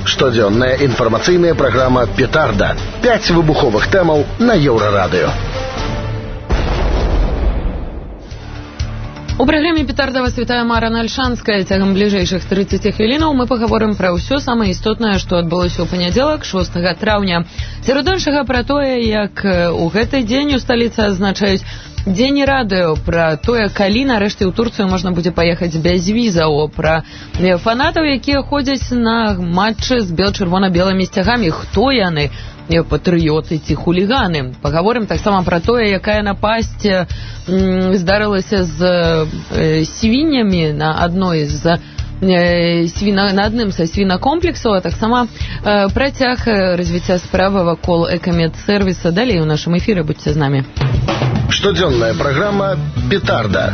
Штодзённая інфармацыйная праграма «Петарда». 5 выбуховых тэмаў на Еўрарадыё. У праграме «Петарда» вас вітае Марана Альшанская. Цягам бліжэйшых 30 хвілінаў мы пагаворым пра ўсё самае істотнае, што адбылося ў панядзелак, 6 траўня. Сярод іншага пра тое, як у гэты дзень у сталіцы адзначаюць Дзень радыё, пра тое, калі нарэшце ў Турцыю можна будзе паехаць без візаў, пра фанатаў, якія ходзяць на матчы з чырвона-белымі сцягамі, хто яны, патрыёты ці хуліганы. Пагаворым таксама пра тое, якая напасць здарылася з свіннямі на адной з на адным са свінакомплексаў, а таксама працяг развіцця справы вакол экамедсервіса. Далей у нашым эфіры будьце з намі. Штодзённая праграма «Петарда».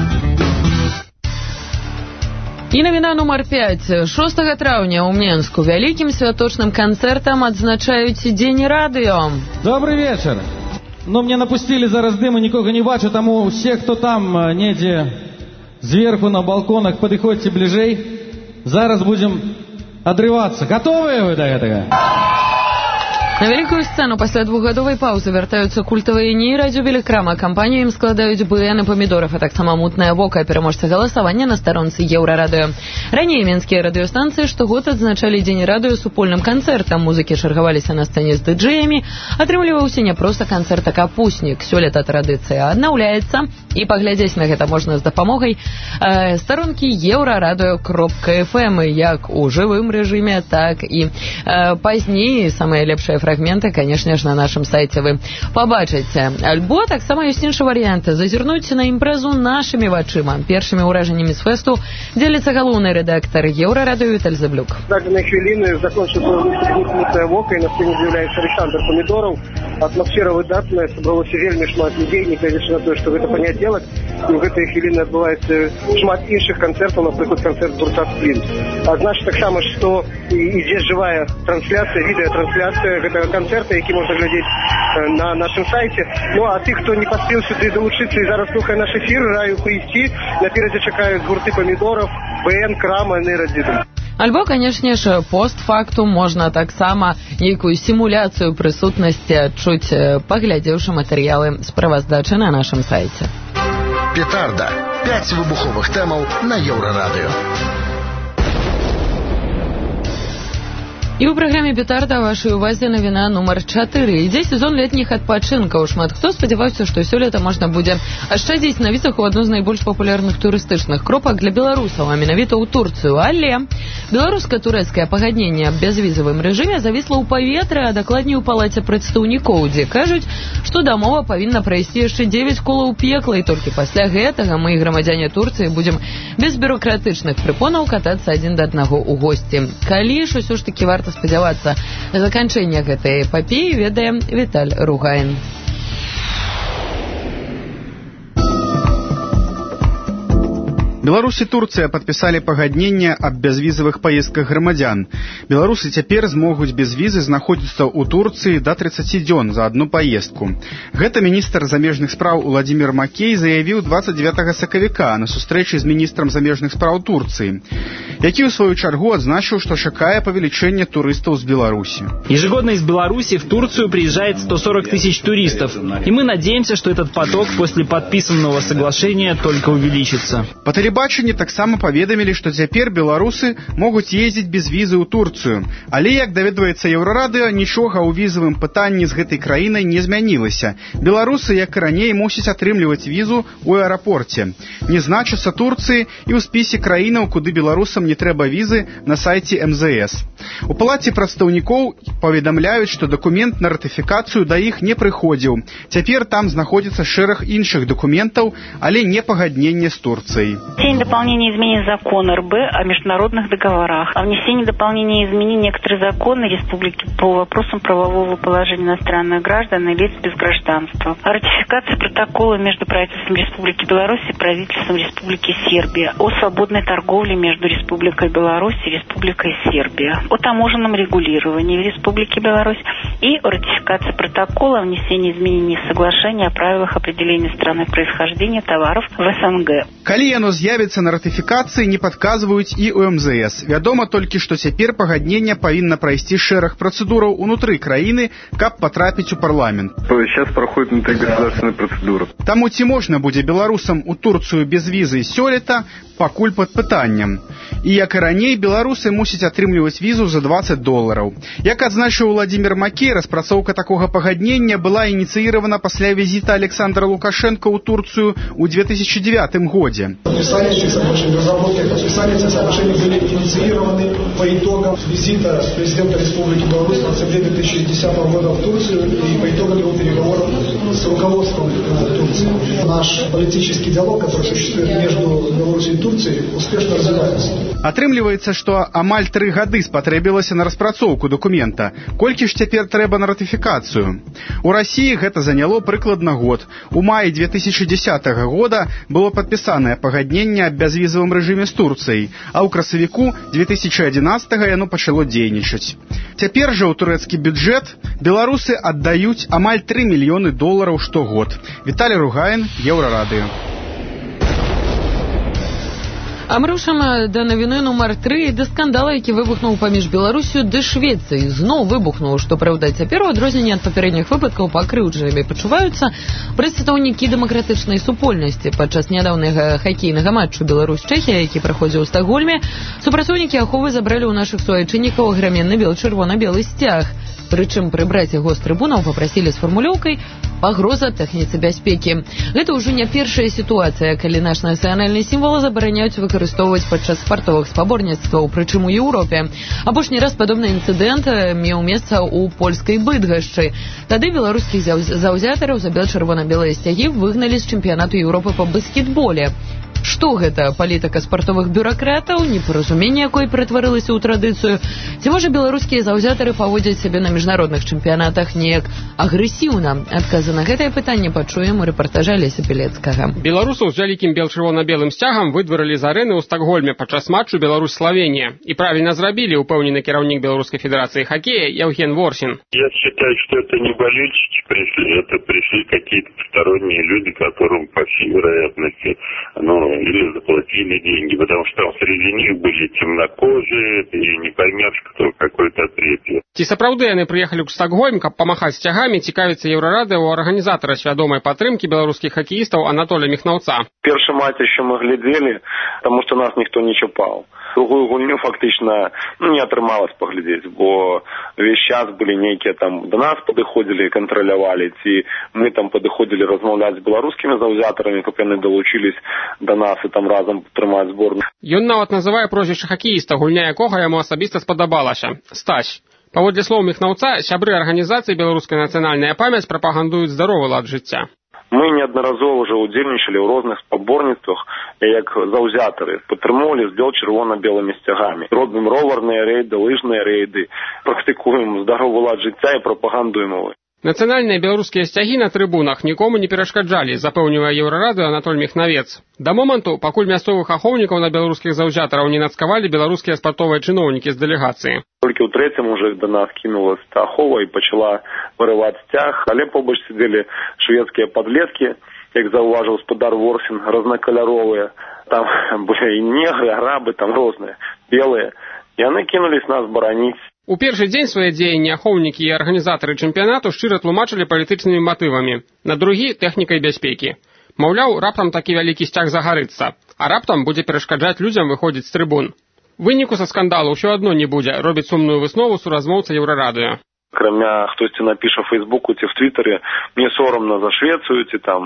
І навіна нумар 5. 6 траўня ў Менску вялікім святочным канцэртам адзначаюць Дзень радыё. Добрый вечер. Ну, мне напустили зараз дым и никого не бачу, тому все, кто там недзе зверху на балконах, подыходьте ближей. Зараз будем отрываться. Готовы вы до этого? На вялікую сцэну пасля двухгадовай паўзы вяртаюцца культавыя нейрадзюбілі крама. Кампанію ім складаюць БН і памідоров, а таксама мутнае вока, пераможца галасавання на старонцы Еўрарадыё. Раней менскія радыёстанцыі штогод адзначалі Дзень радыё супольным канцэртам. Музыкі чаргаваліся на сцэне з дыджэямі. Атрымліваўся не проста канцэрт, а капуснік. Сёлета традыцыя аднаўляецца, і паглядзець на гэта можна з дапамогай старонкі еўрарадыё.фм, як у жывым рэжыме, так і пазней. Самыя лепшыя фрагменты, конечно ж, на нашым сайце вы пабачыце. Альбо таксама ёсць іншы варыянт. Зазірнуць на імпрэзу нашымі вачыма. Першымі ўражаннямі з фэсту дзеліцца галоўны рэдактар Еўрарадыё Віталь Зэблюк. Дадзенай хвіліны закончыцца мутнае вока, і на сцэне з'яўляецца Александр Памідоров. Атмасфера выдатная, сабралося вельмі шмат людзей, нягледзячы на тое, што гэта панядзелак, і ў гэтыя хвіліны адбываецца шмат іншых канцэртаў, напрыклад, канцэрт гурта «Сплін». А значыць таксама, што ідзе жывая трансляцыя, відэатрансляцыя гэтага канцэрта, які можна глядзець на нашым сайце. Ну, а тых, хто не паспеў сюды далучыцца і зараз слухае наш эфір, раю прыйсці. Наперадзе чакаюць гурты «Памідоров», БН, Крама, «Нейрадзідум». Альбо, канешне ж, постфактум можна таксама нейкую сімуляцыю прысутнасці адчуць, паглядзеўшы матэрыялы справаздачы на нашым сайце. «Петарда». 5 выбуховых тэмаў на Еўрарадыё. І ў праграме «Петарда» вашай увазе навіна нумар 4. Ідзе сезон летніх адпачынкаў. Шмат хто спадзяваўся, што сёлета можна будзе ашчадзіць на візах у адну з найбольш папулярных турыстычных кропак для беларусаў, а менавіта ў Турцыю. Але беларуска-турэцкае пагадненне аб бязвізавым рэжыме завісла ў паветры, а дакладней у палаце прадстаўнікоў, дзе кажуць, што дамова павінна прайсці яшчэ 9 колаў пекла, і толькі пасля гэтага мы, грамадзяне Турцыі, будзем без бюрократычных прыпонаў катацца адзін да аднаго ў госці. Калі ж усё ж такі варта спадзявацца на заканчэнне гэтай эпапеі, ведае Віталь Ругайн. Беларусь и Турция подписали пагадненне аб бязвізавых паездках грамадзян. Беларусы цяпер змогуць без візы знаходзіцца ў Турцыі да 30 дзён за адну паездку. Гэта міністр замежных спраў Уладзімір Макей заявіў 29 сакавіка на сустрэчы з міністрам замежных спраў Турцыі, які ў сваю чаргу адзначыў, што чакае павелічэнне турыстаў з Беларусі. Ежегодно из Беларуси в Турцию приезжает 140 тысяч туристов, и мы надеемся, что этот поток после подписанного соглашения только увеличится. По тэлебачанні таксама паведамілі, што цяпер беларусы могуць ездзіць без візы ў Турцыю. Але, як даведваецца Еўрарадыё, нічога ў візавым пытанні з гэтай краінай не змянілася. Беларусы, як і раней, мусяць атрымліваць візу ў аэрапорце. Не значыцца Турцыі і ў спісе краінаў, куды беларусам не трэба візы, на сайце МЗС. У палаце прадстаўнікоў паведамляюць, што дакумент на ратыфікацыю да іх не прыходзіў. Цяпер там знаходзіцца шэраг іншых дакументаў, але не пагадненне з Турцыяй. Внесение дополнения изменений закона РБ о международных договорах, о внесении дополнения изменений некоторых законов республики по вопросам правового положения иностранных граждан и лиц без гражданства, о ратификации протокола между правительством Республики Беларусь и правительством Республики Сербия, о свободной торговле между Республикой Беларусь и Республикой Сербия, о таможенном регулировании в Республике Беларусь и о ратификации протокола о внесении изменений в соглашение о правилах определения страны происхождения товаров в СНГ. Калі яно з'явіцца на ратыфікацыі, не падказваюць і ў МЗС. Вядома толькі, што цяпер пагадненне павінна прайсці шэраг працэдураў унутры краіны, каб патрапіць у парламент. Сейчас проходит внутригосударственная процедура. Таму ці можна будзе беларусам у Турцыю без візы сёлета, пакуль пад пытаннем. І як і раней, беларусы мусяць атрымліваць візу за $20. Як адзначыў Владимир Макей, распрацоўка такога пагаднення была ініцыіравана пасля візіта Александра Лукашенко ў Турцыю ў 2009 годзе. Разработки подписания соглашения были инициированы по итогам визита президента Республики Беларусь в октябре 2010 года в Турцию и по итогам его переговоров с руководством Турции. Наш политический диалог, который существует между Беларусью и Турцией, успешно развивается. Атрымліваецца, што амаль 3 гады спатрэбілася на распрацоўку дакумента. Колькі ж цяпер трэба на ратыфікацыю? У Расіі гэта заняло прыкладна год. У маі 2010 года было падпісанае пагадненне аб бязвізавым рэжыме з Турцыяй, а ў красавіку 2011 яно пачало дзейнічаць. Цяпер жа ў турэцкі бюджэт беларусы аддаюць амаль $3 мільёны штогод. Віталій Ругаін, Еўрарадыё. А мы рушым да навіны нумар 3 да скандала, які выбухнуў паміж Беларусю ды Швецыяй. Зноў выбухнуў, што праўда, цяпер у адрозненне ад папярэдніх выпадкаў пакрыўджанымі пачуваюцца прадстаўнікі дэмакратычнай супольнасці. Падчас нядаўнага хакейнага матчу Беларусь-Чэхія, які праходзіў у Стакгольме, супрацоўнікі аховы забралі ў нашых суайчыннікаў аграменны чырвона-белы сцяг. Прычым прыбраць яго з трыбунаў папрасілі з фармулёўкай «пагроза тэхніцы бяспекі». Гэта ўжо не першая сітуацыя, калі наш нацыянальны сімвал забараняюць выкарыстоўваць падчас спартовых спаборніцтваў, прычым у Еўропе. Апошні раз падобны інцыдэнт меў месца ў польскай Быдгашчы. Тады беларускіх заўзятараў за чырвона-белыя сцягі выгналі з чэмпіянату Еўропы па баскетболе. Што гэта? Палітыка спартовых бюракратаў, непаразуменне якой ператварылася ў традыцыю? Ці можа беларускія заўзятары паводзяць сябе на міжнародных чэмпіянатах неяк агрэсіўна? Адказы на гэтае пытанне пачуем у рэпартажа Леся Пілецкага. Беларусаў з вялікім чырвона-белым сцягам выдварылі з арэны ў Стакгольме падчас матчу Беларусь-Славенія. І правільна зрабілі, упэўнены кіраўнік Беларускай федэрацыі хакея Евген Ворсин. Я считаю, что это не болельщики пришли, это пришли какие-то посторонние люди, которым, по всей вероятности, или заплатили деньги, потому что среди них были темнокожие, и не поймешь, кто какой-то отрепье. Ці сапраўды яны прыехалі ў Стакгольм, каб памахаць сцягамі, цікавіцца Еўрарадыё у арганізатара свядомай падтрымкі беларускіх хакеістаў Анатолія Міхнаўца. Першы матч еще мы глядзелі, потому что нас ніхто не чапаў. Другую гульню фактично не атрымалось паглядзець, бо весь час былі нейкія там до нас падыходзілі, кантралявалі, ці мы там падыходзілі размаўляць з беларускімі заўзятарамі, каб яны далучились до нас і там разам падтрымаць зборную. Ён нават называе прозвішча хакеіста, гульня якога яму асабіста спадабалася – Стась. Паводле слоў Міхнаўца, сябры арганізацыі «Беларуская нацыянальная памяць» прапагандуюць здаровы лад жыцця. Мы неаднаразова ўжо ўдзельнічалі ў розных спаборніцтвах, як заўзятары, падтрымоўвалі здзел чырвона-белымі сцягамі. Робім роварныя рэйды, лыжныя рэйды, практыкуем здаровы лад жыцця і прапагандуем его. Нацыянальныя беларускія сцягі на трыбунах нікому не перашкаджалі, запэўнівае Еўрарадыё Анатоль Міхнавец. Да моманту, пакуль мясцовых ахоўнікаў на беларускіх заўзятараў не нацкавалі беларускія спартовыя чыноўнікі з дэлегацыі. Толькі ў трэцім уже да нас кінулась ахова і пачала вырываць сцяг, але побач сидзелі шведскія падлеткі, як заўважыў гаспадар Ворсин, рознакаляровыя. Там былі і негры, арабы, там розныя, белыя. Яны кінулись нас бараніць. У першы дзень свае дзеянні ахоўнікі і арганізатары чэмпіянату шчыра тлумачылі палітычнымі матывамі, на другі – тэхнікай бяспекі. Маўляў, раптам такі вялікі сцяг загарыцца, а раптам будзе перашкаджаць людзям выходзіць з трыбун. Выніку са скандалу ўсё адно не будзе, робіць сумную выснову суразмоўца Еўрарадыё. Крамя хтосьці напіша в Фейсбуку ці в Твиттере, мне соромно за Швецыю, ці там,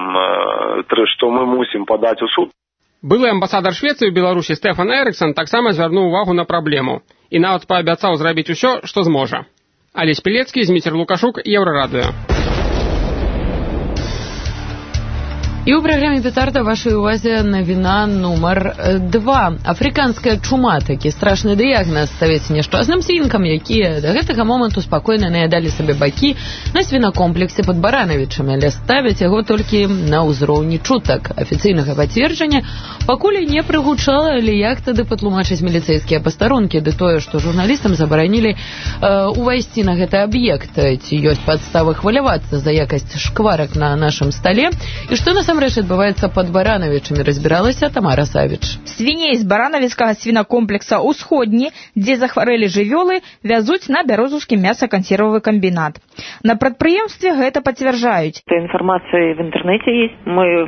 што мы мусім падаць у суд. Былы амбасадар Швецыі ў Беларусі Стэфан Эрыксон таксама звярнуў увагу на праблему і нават паабяцаў зрабіць усё, што зможа. Алесь Пілецкі, Зміцер Лукашук, Еўрарадыё. І ў праграме «Петарда» вашай увазе навіна нумар 2. Афрыканская чума, такі страшны дыягназ ставіць няшчасным свінкам, якія да гэтага моманту спакойна наядалі сабе бакі на свінакомплексе пад Баранавічамі, але ставяць яго толькі на ўзроўні чутак. Афіцыйнага пацверджання пакуль не прыгучала, але як тады патлумачыць міліцэйскія пастарункі, ды тое, што журналістам забаранілі увайсці на гэты аб'ект. Ці ёсць падставы хвалявацца за якасць шкварак на нашым стале? І што насамрэч адбываецца пад Баранавічамі, разбіралася Тамара Савіч. Свіней з баранавіцкага свінакомплекса «Усходні», дзе захварэлі жывёлы, вязуць на Бярозаўскі мясакансервовы комбинат. На прадпрыемстве гэта пацвярджаюць. Информация в интернете есть. Мы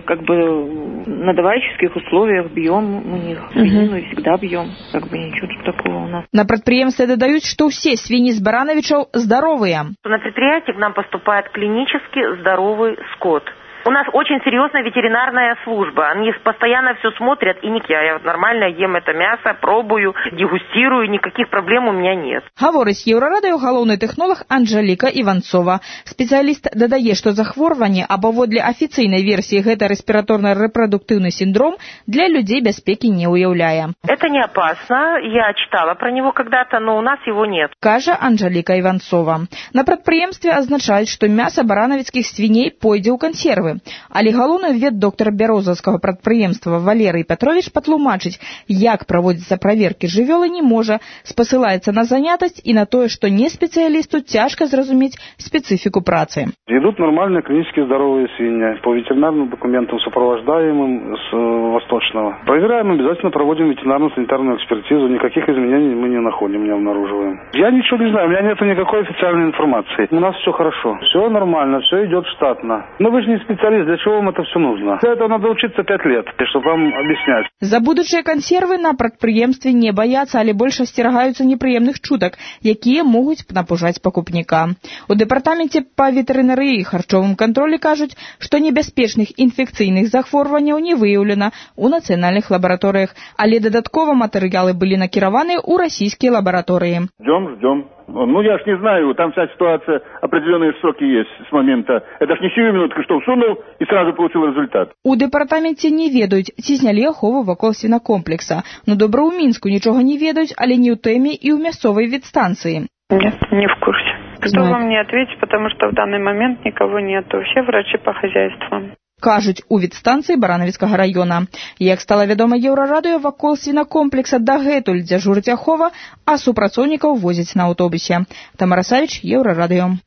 на давальческих условиях бьем у них свинину и всегда бьем. Ничего тут такого у нас. На прадпрыемстве дадаюць, што ўсе свінні з Баранавічаў здаровыя. На предприятии к нам поступает клинически здоровый скот. У нас очень серьезная ветеринарная служба. Они постоянно все смотрят, и я нормально ем это мясо, пробую, дегустирую, никаких проблем у меня нет. Гаворыць Еўрарадыё галоўны тэхнолог Анжаліка Іванцова. Спецыяліст дадае, што захворванне, або паводле афіцыйнай версіі гэта рэспіраторна-рэпрадуктыўны синдром, для людзей бяспекі не ўяўляе. Это не опасно, я читала про него когда-то, но у нас его нет. Кажа Анжаліка Іванцова. На прадпрыемстве азначаюць, што мяса баранавіцкіх свіней пойдзе ў кансервы. Але галоўны ветдоктар бярозаўскага прадпрыемства Валерый Пятрович патлумачыць, як праводзіцца праверкі жывёлы не можа, спасылаецца на занятасць і на тое, што не спецыялісту цяжка зразумець специфику працы. Идут нормальные клинически здоровые свиньи, по ветеринарным документам сопровождаемым с Восточного. Проверяем, обязательно проводим ветеринарно-санитарную экспертизу, никаких изменений мы не находим, не обнаруживаем. Я ничего не знаю, у меня нет никакой официальной информации. У нас все хорошо, все нормально, все идет штатно. Но вы же не специалист, для чего вам это все нужно? Для этого надо учиться 5 лет, чтобы вам объяснять. За будучыя кансервы на прадпрыемстве не баяцца, але больш асцерагаюцца непрыемных чутак, якія могуць напужаць пакупніка. У дэпартаменце па ветэрынарыі і харчовым кантролі кажуць, што небяспечных інфекцыйных захворванняў не выяўлена ў нацыянальных лабараторыях, але дадаткова матэрыялы былі накіраваны ў расійскія лабараторыі. Ждем. Я ж не знаю, там вся ситуация, определенные сроки есть с момента. Это ж не сиюминутка, что всунул и сразу получил результат. У дэпартаменце не ведаюць, ці знялі ахову вакол свінакомплекса. Но добра ў Мінску нічога не ведаюць, але не ў тэме і ў мясцовай ветстанцыі. Нет, не в курсе. Кто вам не ответит, потому что в данный момент никого нету. Все врачи по хозяйству. Кажуць у ветстанцыі Баранавіцкага раёна. Як стала вядома Еўрарадыё, вакол свінакомплекса дагэтуль дзяжурыць ахова, а супрацоўнікаў возяць на аўтобусе. Тамара Савіч, Еўрарадыё.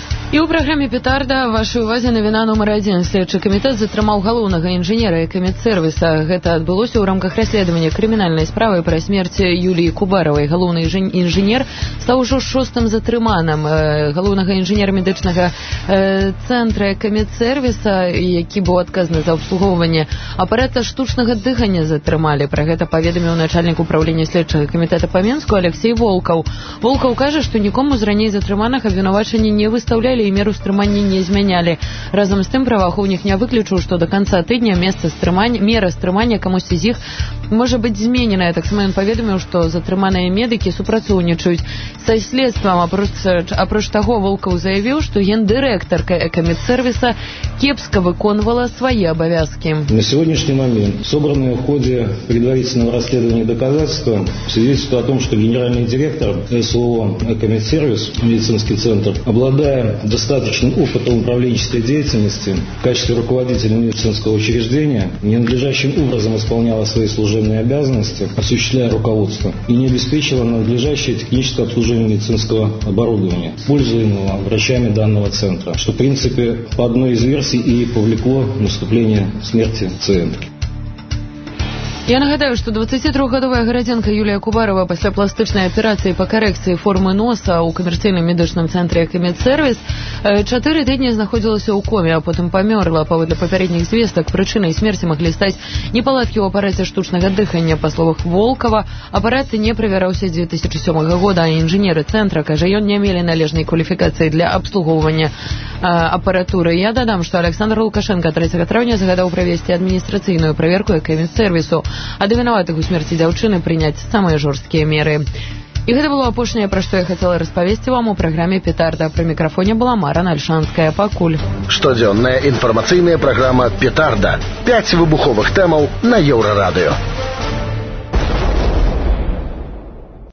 І ў праграме «Петарда» вашай увазе навіна нумар 1. Следчы камітэт затрымаў галоўнага інжынера экамедсервіса. Гэта адбылося ў рамках расследавання крымінальнай справы пра смерць Юліі Кубаравай. Галоўны інжынер стаў ужо 6-м затрыманым. Галоўнага інжынера медычнага цэнтра экамедсервіса, які быў адказны за абслугоўванне апарата штучнага дыхання, затрымалі. Пра гэта паведаміў начальнік управлення следчага камітэта па Мінску Алексей Волкаў. Волкаў кажа, што нікому з раней затрыманых абвінавачанні не выстаўлялі і меру стрымання не змянялі. Разам з тым праваахоўнік не выключыў, што да канца тыдня мера стрымання камусьці з іх можа быць змененая. Таксама ён паведаміў, што затрыманыя медыкі супрацоўнічаюць са следствам. Апроч таго, Волкаў заявіў, што гендырэктарка экамедсервіса кепска выконвала свои обовязки. На сегодняшний момент собранные в ходе предварительного расследования доказательства свидетельствуют о том, что генеральный директор СОО «Экомедсервис», медицинский центр, обладая достаточным опытом управленческой деятельности в качестве руководителя медицинского учреждения, ненадлежащим образом исполняла свои служебные обязанности, осуществляя руководство, и не обеспечила надлежащее техническое обслуживание медицинского оборудования, пользуемого врачами данного центра, что, в принципе, по одной из версий и повлекло наступление смерти пациентки. Я нагадаю, што 23-гадовая гарадзенка Юлія Кубарова пасля пластычнай аперацыі па карэкцыі формы носа ў камерцыйным медычным цэнтры «Экамедсервіс» 4 тыдні знаходзілася ў коме, а потым памёрла. Паводле папярэдніх звестак, прычынай смерці маглі стаць непаладкі ў апараце штучнага дыхання. Па словах Волкава, апарат не правяраўся з 2007 года, а інжынеры цэнтра, кажа, ён не мелі належнай кваліфікацыі для абслугоўвання апаратуры. Я дадам, што Александр Лукашенко 3 траўня загадаў правесці адміністрацыйную праверку «Экамедсервісу», а да вінаватых у смерці дзяўчыны прыняць самыя жорсткія меры. І гэта было апошняе, пра што я хацела распавесці вам у праграме «Петарда». Пры мікрафоне была Мара Нальшанская. Пакуль. Штодзённая інфармацыйная праграма «Петарда». 5 выбуховых тэмаў на Еўрарадыё.